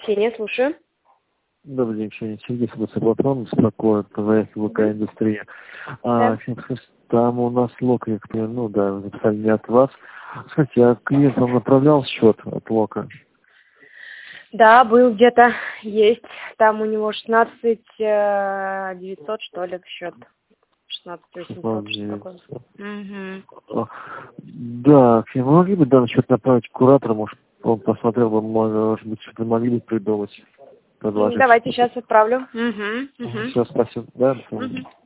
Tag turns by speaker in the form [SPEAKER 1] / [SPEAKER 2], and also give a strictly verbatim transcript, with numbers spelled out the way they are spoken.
[SPEAKER 1] Ксения, слушаю.
[SPEAKER 2] Добрый день, Ксения. Сергей Собоцаплатрон беспокоит, проверки ВК-индустрия. А,
[SPEAKER 1] Да.
[SPEAKER 2] Ксения, скажите, там у нас лока, я понимаю, ну да, записали не от вас. Скажите, а клиент вам направлял счет от лока?
[SPEAKER 1] Да, был где-то, есть. Там у него шестнадцать девятьсот, что ли, счет. шестнадцать восемьсот, что такое. Угу.
[SPEAKER 2] А, Да, Ксения, вы могли бы данный счет направить к куратору, может, он посмотрел бы, может быть, что-то могли бы придумать, предложить?
[SPEAKER 1] Давайте сейчас отправлю. Угу. Угу.
[SPEAKER 2] Все, спасибо. Да, до свидания.
[SPEAKER 1] Угу.